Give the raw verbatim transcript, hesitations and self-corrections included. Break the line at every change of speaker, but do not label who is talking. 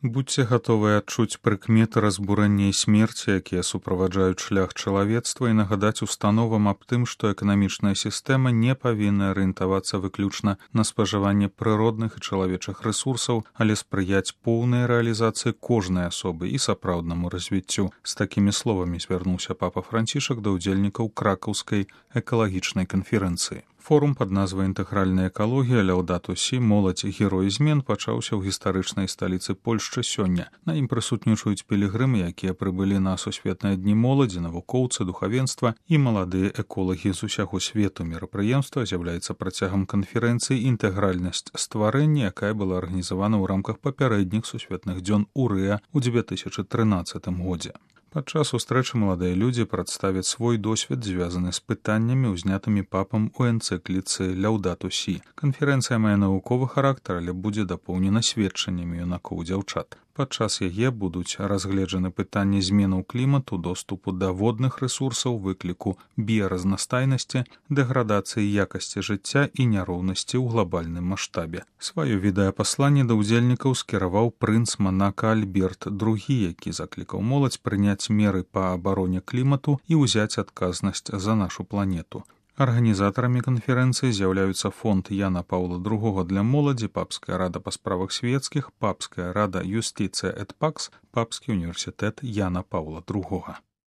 Будьце гатовыя адчуць прыкметы разбурэння і смерці, якія суправаджаюць шлях чалавецтва, і нагадаць установам аб тым, што эканамічная сістэма не павінна арыентавацца выключна на спажыванне прыродных і чалавечых рэсурсаў, але спрыяць поўнай рэалізацыі кожнай асобы і сапраўднаму развіццю. З такімі словамі звярнуўся папа Францішак да ўдзельнікаў кракаўскай экалагічнай канферэнцыі. Форум пад назвай «Інтэгральная экалогія. Ляўдату сі. Моладзь. Герой змен» пачаўся ў гістарычнай сталіцы Польшчы сёння. На ім прысутнічаюць пілігрымы, якія прыбылі на сусветныя дні моладзі, навукоўцы, духавенства і маладыя эколагі з усяго свету. Мерапрыемства з'яўляецца працягам канферэнцыі «Інтэгральнасць стварэння», якая была арганізавана ў рамках папярэдніх сусветных дзён у Рыа ў дзве тысячы трынаццатым годзе. Падчас сустрэчы маладыя людзі прадставяць свой досвед, звязаны з пытаннямі, узнятымі папам у энцыкліцы «Ляўдату сі». Канферэнцыя мае навуковы характар, але будзе дапоўнена сведчаннямі юнакоў і дзяўчат. Падчас яе будуць разгледжаны пытанні зменаў клімату, доступу да водных рэсурсаў, выкліку біяразнастайнасці, дэградацыі якасці жыцця і няроўнасці ў глобальным маштабе. Сваё відэапасланне да ўдзельнікаў скіраваў прынц Манака Альберт другі, які заклікаў моладзь прыняць меры па абароне клімату і ўзяць адказнасць за нашу планету. Арганізатарамі канферэнцыі з'яўляюцца фонд Яна Паўла другога для моладзі, Папская рада па справах свецкіх, Папская рада Юстицыя эт Пакс, Папскі універсітэт Яна Паўла другога.